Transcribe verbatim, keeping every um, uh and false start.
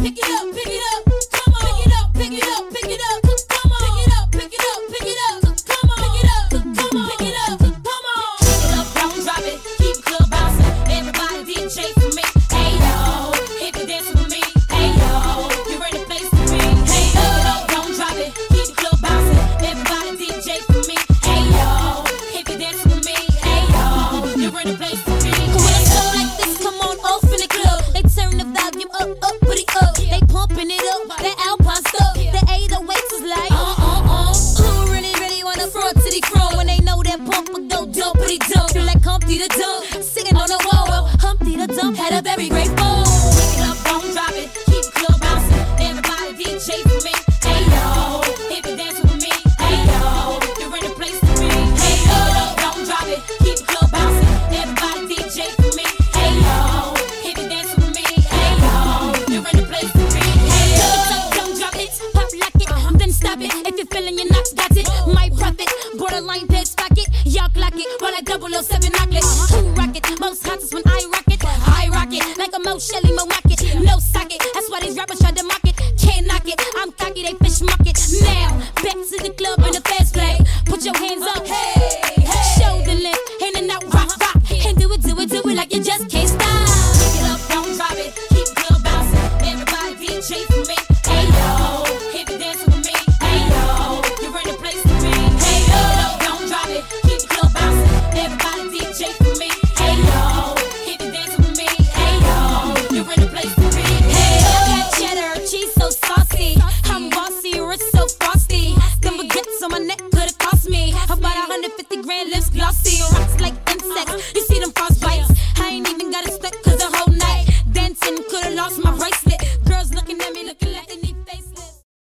pick it up, pick it up. Come on, pick it up, pick it up, pick it up. Come on, pick it up, pick it up, pick it up. Come on, pick it up, come on, pick it up. Come on, pick it up, don't drop it. Keep the club bouncing. Everybody D J for me. Hey yo, if you dance with me. Hey yo, you're in the place for me. Hey yo, pick it up, don't drop it. Keep the club bouncing. Everybody D J for me. Hey yo, if you dance with me. Hey yo, you're in the place for me. When I show like this, come on off in the club. They turn the volume up, up, put it up. They pumping it